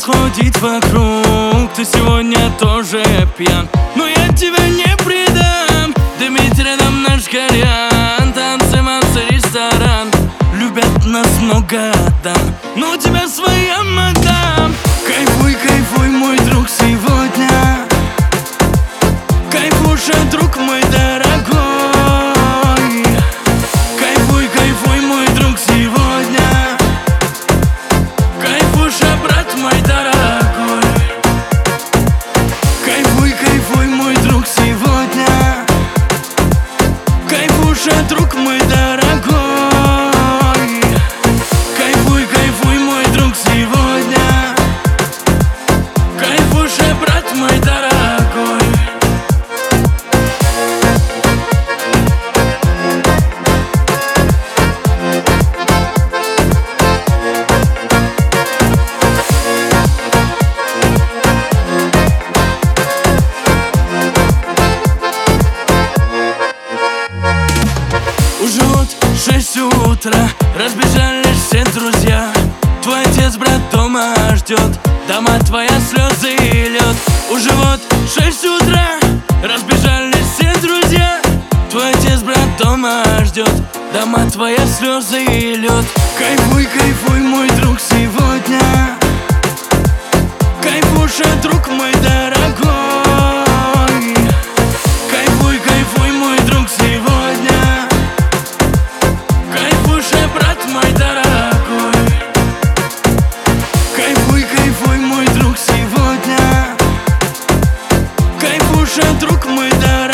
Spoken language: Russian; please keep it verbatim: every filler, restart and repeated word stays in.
ходить вокруг. Ты сегодня тоже пьян, но я тебя не предам. Дымить рядом наш кальян, танцы, масса, ресторан. Любят нас много дам, но у тебя своя мадам. Кайфуй, кайфуй, мой друг, сегодня. Кайфуша, друг мой дорогой. Кайфуй, кайфуй, мой друг, сегодня. Кайфуша, брат мой дорогой. Кайфуй, кайфуй, мой друг, сегодня. Кайфуша, друг мой дорогой. Кайфуй, кайфуй, мой друг, сегодня. Кайфуша, брат мой дорогой. Уже вот шесть утра, разбежались все друзья. Твой отец, брат, дома ждет, дома твоя слезы и лед. Уже вот шесть утра, разбежались все друзья. Твой отец, брат, дома ждет, дома твоя слезы и лед. Кайфуй, кайфуй, мой друг, сегодня. Кайфуша, друг мой дорогой. Кайфуй, кайфуй, мой друг, сегодня. Кайфуша, брат мой дорогой. Кайфуй, кайфуй, мой друг, сегодня. Кайфуша, друг мой дорогой.